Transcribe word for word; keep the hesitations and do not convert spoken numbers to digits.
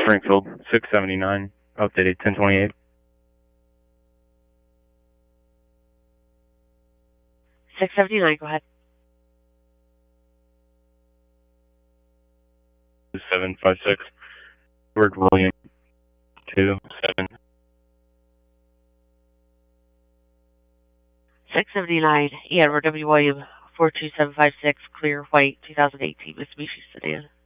Springfield, six seventy-nine, updated ten twenty-eight. six seventy-nine, go ahead. seven five six, Edward William, two seven. six seventy-nine, Edward W. William, four two seven five six, clear white, two thousand eighteen Mitsubishi sedan.